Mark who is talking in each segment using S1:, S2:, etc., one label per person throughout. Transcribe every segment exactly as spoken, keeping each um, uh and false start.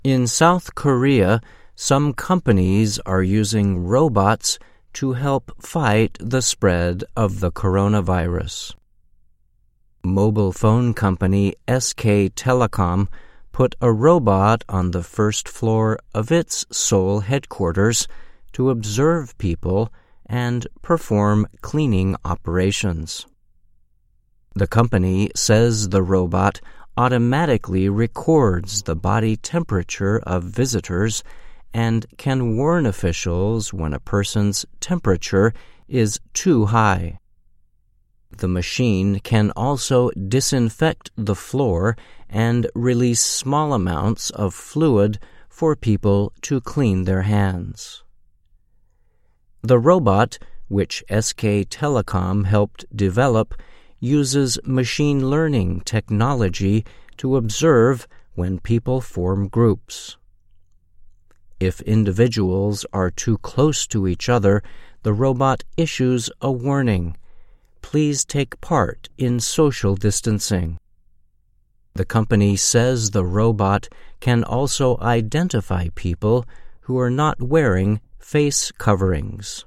S1: In South Korea, some companies are using robots to help fight the spread of the coronavirus. Mobile phone company S K Telecom put a robot on the first floor of its Seoul headquarters to observe people and perform cleaning operations. The company says the robot automatically records the body temperature of visitors and can warn officials when a person's temperature is too high. The machine can also disinfect the floor and release small amounts of fluid for people to clean their hands. The robot, which S K Telecom helped develop, uses machine learning technology to observe when people form groups. If individuals are too close to each other, the robot issues a warning. Please take part in social distancing. The company says the robot can also identify people who are not wearing face coverings.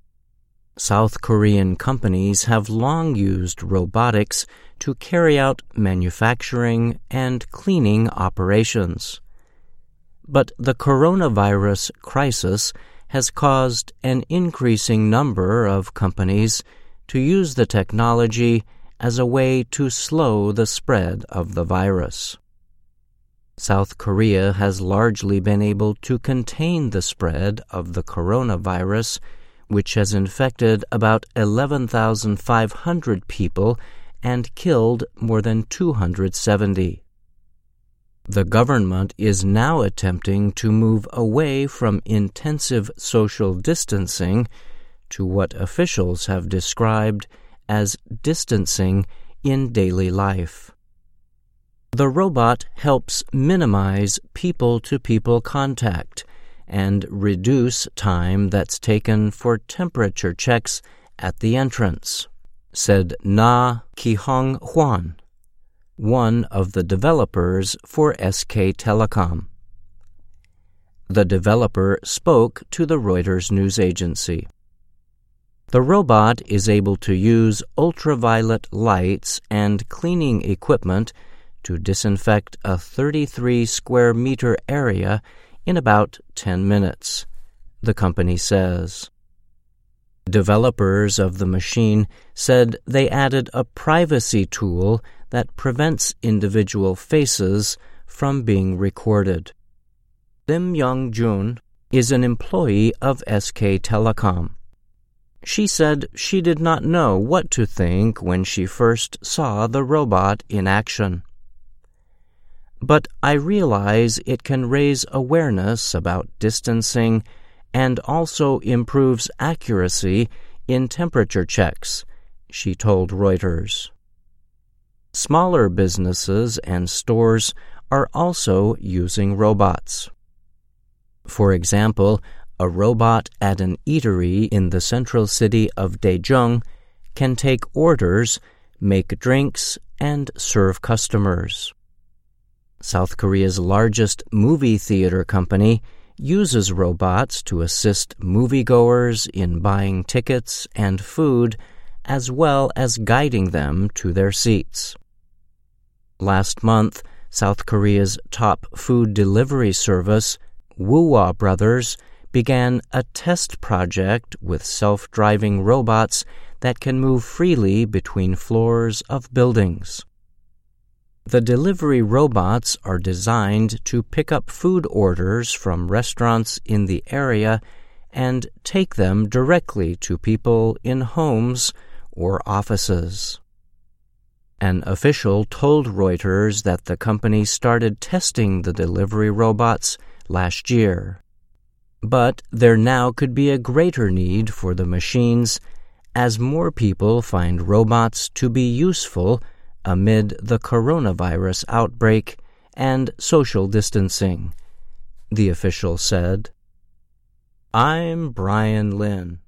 S1: South Korean companies have long used robotics to carry out manufacturing and cleaning operations. But the coronavirus crisis has caused an increasing number of companies to use the technology as a way to slow the spread of the virus. South Korea has largely been able to contain the spread of the coronavirus, which has infected about eleven thousand five hundred people and killed more than two hundred seventy. The government is now attempting to move away from intensive social distancing to what officials have described as distancing in daily life. The robot helps minimize people-to-people contact and reduce time that's taken for temperature checks at the entrance, said Na Ki-hong Hwan, one of the developers for S K Telecom. The developer spoke to the Reuters news agency. The robot is able to use ultraviolet lights and cleaning equipment to disinfect a thirty-three square meter area in about ten minutes, the company says. Developers of the machine said they added a privacy tool that prevents individual faces from being recorded. Lim Young-jun is an employee of S K Telecom. She said she did not know what to think when she first saw the robot in action. But I realize it can raise awareness about distancing and also improves accuracy in temperature checks, she told Reuters. Smaller businesses and stores are also using robots. For example, a robot at an eatery in the central city of Daejeon can take orders, make drinks, and serve customers. South Korea's largest movie theater company uses robots to assist moviegoers in buying tickets and food, as well as guiding them to their seats. Last month, South Korea's top food delivery service, Woowa Brothers, began a test project with self-driving robots that can move freely between floors of buildings. The delivery robots are designed to pick up food orders from restaurants in the area and take them directly to people in homes or offices. An official told Reuters that the company started testing the delivery robots last year. But there now could be a greater need for the machines as more people find robots to be useful amid the coronavirus outbreak and social distancing, the official said. I'm Brian Lynn.